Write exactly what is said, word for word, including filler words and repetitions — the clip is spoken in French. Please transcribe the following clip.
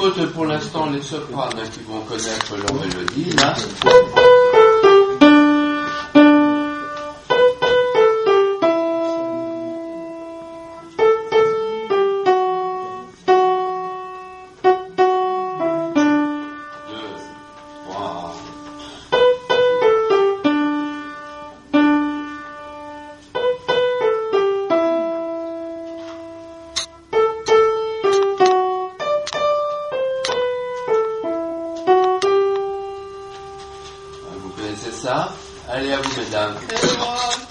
écoute pour l'instant les sopranes qui vont connaître leur mélodie. Là. Allez, à vous, mesdames.